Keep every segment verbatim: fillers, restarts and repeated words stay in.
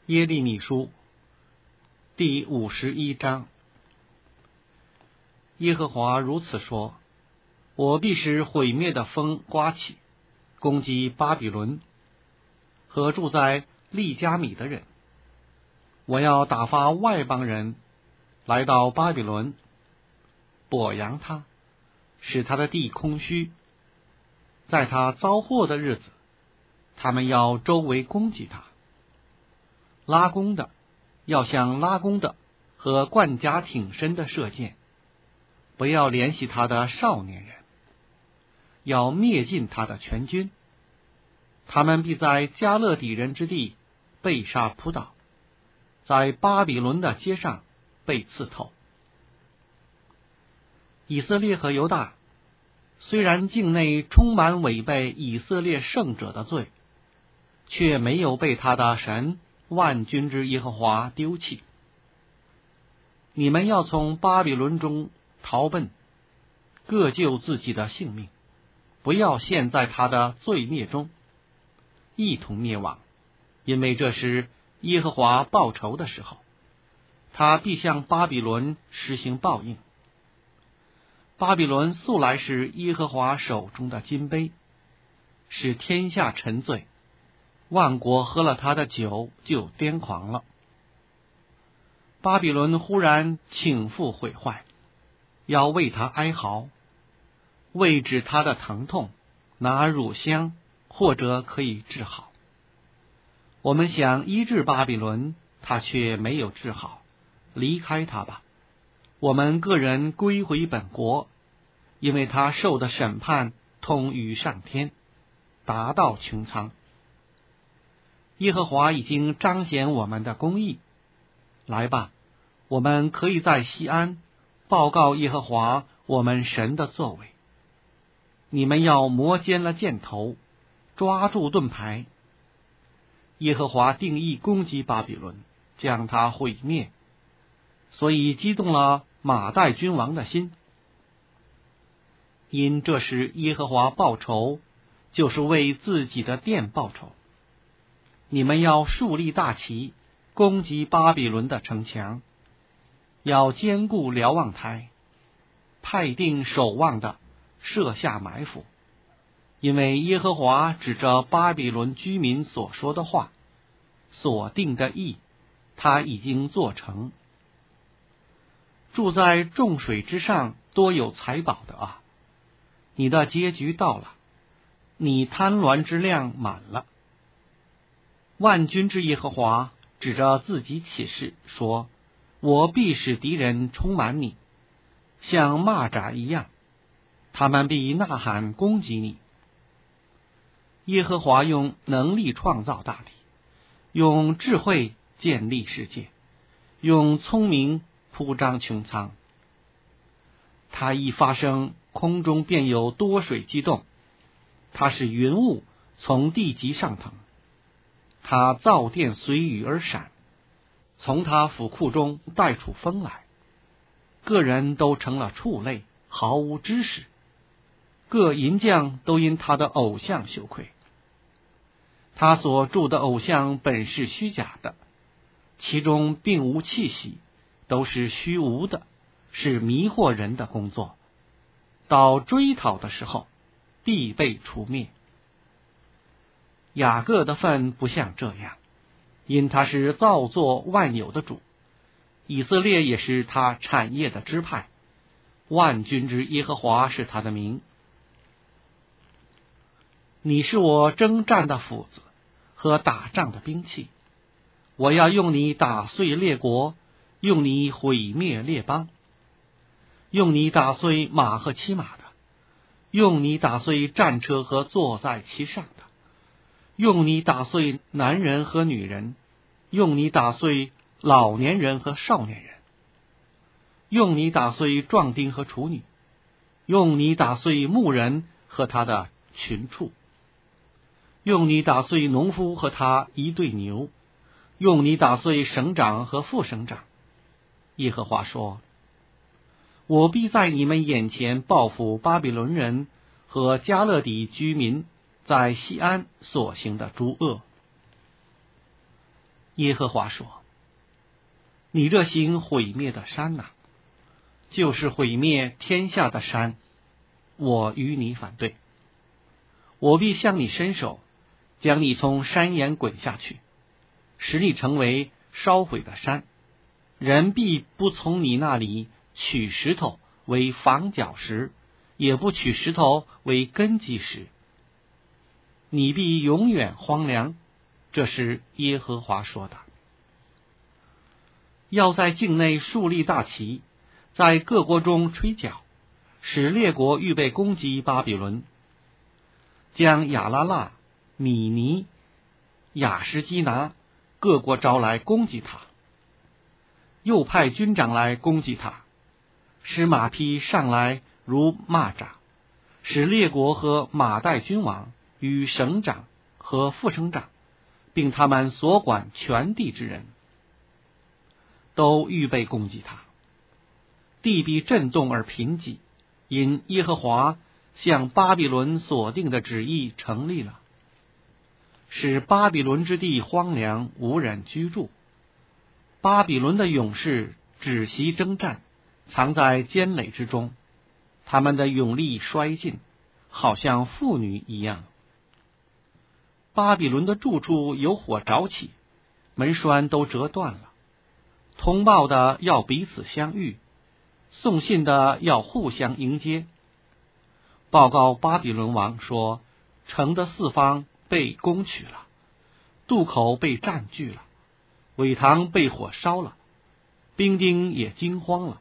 耶利米书第五十一章。耶和华如此说：我必使毁灭的风刮起，攻击巴比伦和住在利加米的人。我要打发外邦人来到巴比伦，剥扬他，使他的地空虚。在他遭祸的日子，他们要周围攻击他。拉弓的要向拉弓的和冠甲挺身的射箭，不要怜惜他的少年人，要灭尽他的全军。他们必在加勒底人之地被杀扑倒，在巴比伦的街上被刺透。以色列和犹大虽然境内充满违背以色列圣者的罪，却没有被他的神万军之耶和华丢弃。你们要从巴比伦中逃奔，各救自己的性命，不要陷在他的罪孽中，一同灭亡，因为这是耶和华报仇的时候，他必向巴比伦实行报应。巴比伦素来是耶和华手中的金杯，使天下沉醉，万国喝了他的酒就癫狂了。巴比伦忽然倾覆毁坏，要为他哀嚎，为止他的疼痛，拿乳香或者可以治好。我们想医治巴比伦，他却没有治好，离开他吧，我们个人归回本国，因为他受的审判通于上天，达到穹苍。耶和华已经彰显我们的公义，来吧，我们可以在西安报告耶和华我们神的作为。你们要磨尖了箭头，抓住盾牌。耶和华定义攻击巴比伦，将他毁灭，所以激动了马代君王的心。因这时耶和华报仇，就是为自己的殿报仇。你们要树立大旗，攻击巴比伦的城墙，要坚固瞭望台，派定守望的，设下埋伏。因为耶和华指着巴比伦居民所说的话，所定的意，他已经做成。住在众水之上多有财宝的啊，你的结局到了，你贪婪之量满了。万军之耶和华指着自己起誓说，我必使敌人充满你，像蚂蚱一样，他们必呐喊攻击你。耶和华用能力创造大地，用智慧建立世界，用聪明铺张穹苍。他一发声，空中便有多水激动，他使云雾从地极上腾，他造电随雨而闪，从他府库中带出风来。个人都成了畜类，毫无知识，各银匠都因他的偶像羞愧。他所铸的偶像本是虚假的，其中并无气息，都是虚无的，是迷惑人的工作。到追讨的时候，必被除灭。雅各的份不像这样，因他是造作万有的主，以色列也是他产业的支派，万军之耶和华是他的名。你是我征战的斧子和打仗的兵器，我要用你打碎列国，用你毁灭列邦，用你打碎马和骑马的，用你打碎战车和坐在其上的，用你打碎男人和女人，用你打碎老年人和少年人，用你打碎壮丁和处女，用你打碎牧人和他的群畜，用你打碎农夫和他一对牛，用你打碎省长和副省长。耶和华说，我必在你们眼前报复巴比伦人和加勒底居民在西安所行的诸恶。 耶和华说：你这行毁灭的山哪、啊，就是毁灭天下的山，我与你反对。我必向你伸手，将你从山岩滚下去，使你成为烧毁的山。人必不从你那里取石头为房角石，也不取石头为根基石。你必永远荒凉，这是耶和华说的。要在境内树立大旗，在各国中吹角，使列国预备攻击巴比伦，将亚拉腊、米尼、亚什基拿各国招来攻击他，又派军长来攻击他，使马匹上来如蚂蚱，使列国和马代君王与省长和副省长，并他们所管全地之人，都预备攻击他。地必震动而贫瘠，因耶和华向巴比伦所定的旨意成立了，使巴比伦之地荒凉，无人居住。巴比伦的勇士止息征战，藏在坚垒之中，他们的勇力衰尽，好像妇女一样。巴比伦的住处有火着起，门栓都折断了。通报的要彼此相遇，送信的要互相迎接。报告巴比伦王说，城的四方被攻取了，渡口被占据了，苇塘被火烧了，兵丁也惊慌了。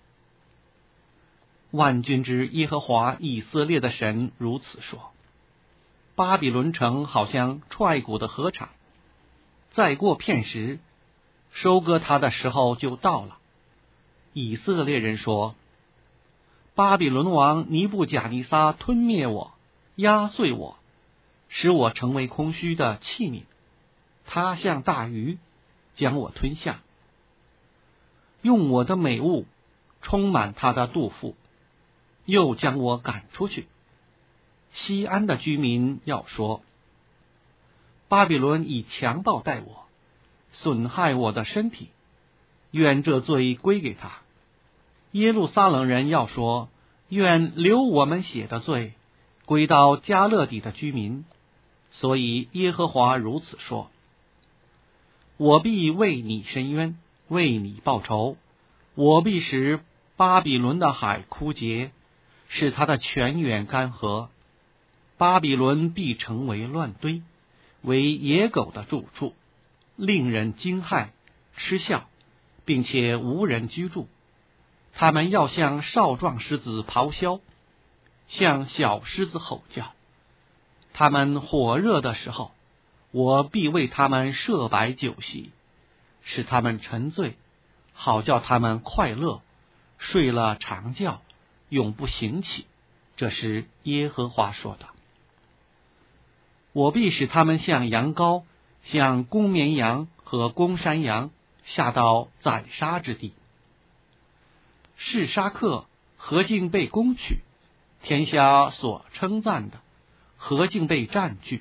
万军之耶和华以色列的神如此说：巴比伦城好像踹鼓的禾场，再过片时，收割它的时候就到了。以色列人说：巴比伦王尼布甲尼撒吞灭我，压碎我，使我成为空虚的器皿。他像大鱼，将我吞下，用我的美物充满他的肚腹，又将我赶出去。西安的居民要说：巴比伦以强暴待我，损害我的身体，愿这罪归给他。耶路撒冷人要说：愿流我们血的罪归到迦勒底的居民。所以耶和华如此说：我必为你伸冤，为你报仇。我必使巴比伦的海枯竭，使它的泉源干涸。巴比伦必成为乱堆，为野狗的住处，令人惊骇嗤笑，并且无人居住。他们要向少壮狮子咆哮，向小狮子吼叫。他们火热的时候，我必为他们设摆酒席，使他们沉醉，好叫他们快乐，睡了长觉，永不醒起。这是耶和华说的。我必使他们像羊羔，像公绵羊和公山羊，下到宰杀之地。示沙克何竟被攻取，天下所称赞的何竟被占据。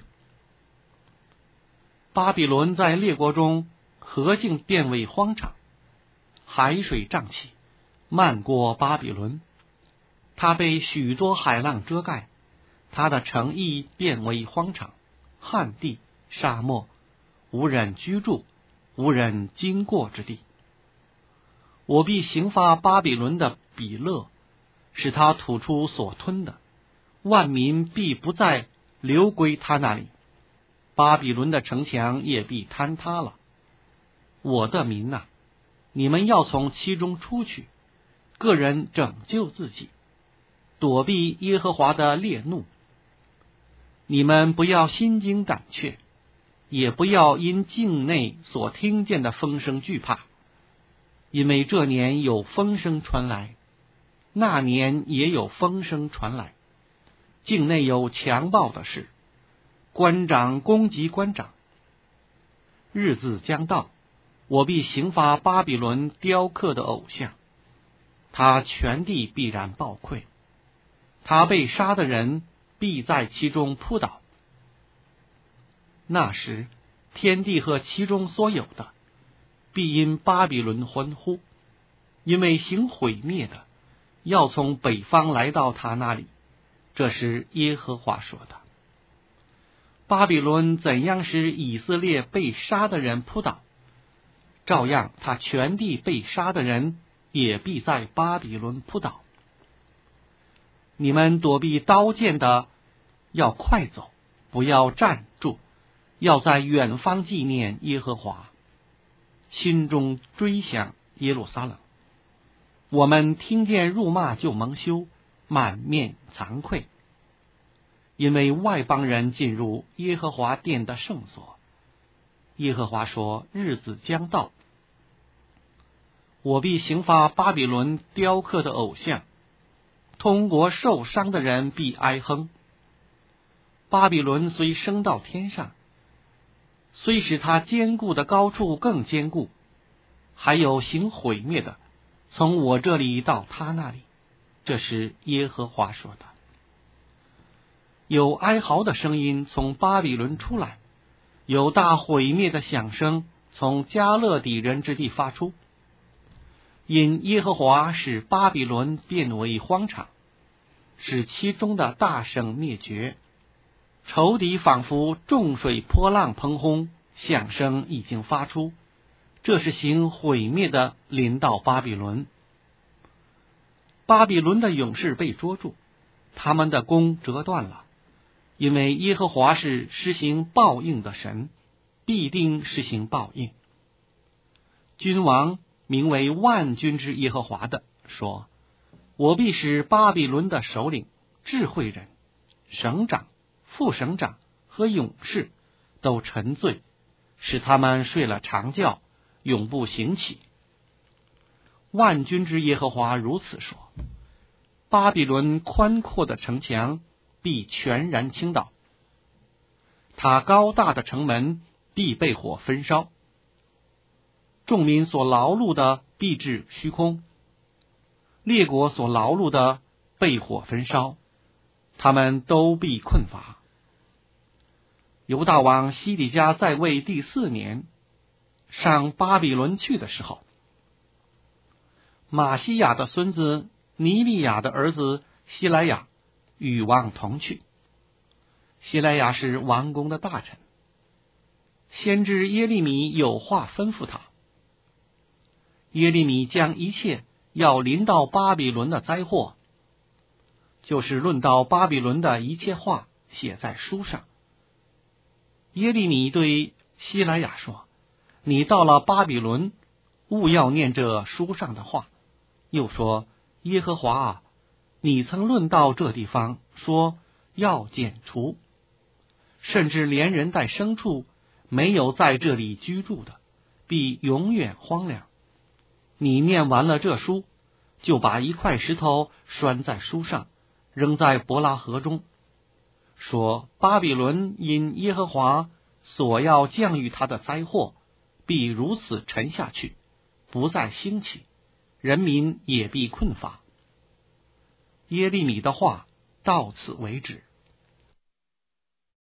巴比伦在列国中何竟变为荒场，海水涨起，漫过巴比伦，它被许多海浪遮盖，它的城邑变为荒场，旱地、沙漠，无人居住，无人经过之地。我必刑罚巴比伦的比勒，使他吐出所吞的，万民必不再流归他那里，巴比伦的城墙也必坍塌了。我的民哪、啊，你们要从其中出去，个人拯救自己，躲避耶和华的烈怒。你们不要心惊胆怯，也不要因境内所听见的风声惧怕，因为这年有风声传来，那年也有风声传来，境内有强暴的事，官长攻击官长。日子将到，我必刑罚巴比伦雕刻的偶像，他全地必然暴溃，他被杀的人必在其中扑倒。那时， 天地和其中所有的，必因巴比伦欢呼，因为行毁灭的要从北方来到他那里。这是耶和华说的。巴比伦怎样使以色列被杀的人扑倒，照样他全地被杀的人也必在巴比伦扑倒。你们躲避刀剑的要快走，不要站住，要在远方纪念耶和华，心中追想耶路撒冷。我们听见辱骂就蒙羞，满面惭愧，因为外邦人进入耶和华殿的圣所。耶和华说，日子将到，我必刑罚巴比伦雕刻的偶像，通国受伤的人必哀哼。巴比伦虽升到天上，虽使他坚固的高处更坚固，还有行毁灭的从我这里到他那里。这是耶和华说的。有哀嚎的声音从巴比伦出来，有大毁灭的响声从加勒底人之地发出。因耶和华使巴比伦变为荒场，使其中的大省灭绝，仇敌仿佛众水波浪澎轰，响声已经发出。这是行毁灭的临到巴比伦。巴比伦的勇士被捉住，他们的弓折断了，因为耶和华是施行报应的神，必定施行报应。君王名为万军之耶和华的说，我必使巴比伦的首领、智慧人、省长、副省长和勇士都沉醉，使他们睡了长觉，永不醒起。万军之耶和华如此说，巴比伦宽阔的城墙必全然倾倒，它高大的城门必被火焚烧，众民所劳碌的必至虚空，列国所劳碌的被火焚烧，他们都必困乏。犹大王西底家在位第四年，上巴比伦去的时候，马西亚的孙子尼利亚的儿子希莱亚与王同去。希莱亚是王宫的大臣，先知耶利米有话吩咐他。耶利米将一切要临到巴比伦的灾祸，就是论到巴比伦的一切话写在书上。耶利米对希莱亚说，你到了巴比伦，务要念这书上的话。又说，耶和华啊，你曾论到这地方，说要剪除，甚至连人带牲畜没有在这里居住的，必永远荒凉。你念完了这书，就把一块石头拴在书上，扔在伯拉河中，说巴比伦因耶和华所要降于他的灾祸，必如此沉下去，不再兴起，人民也必困乏。耶利米的话到此为止。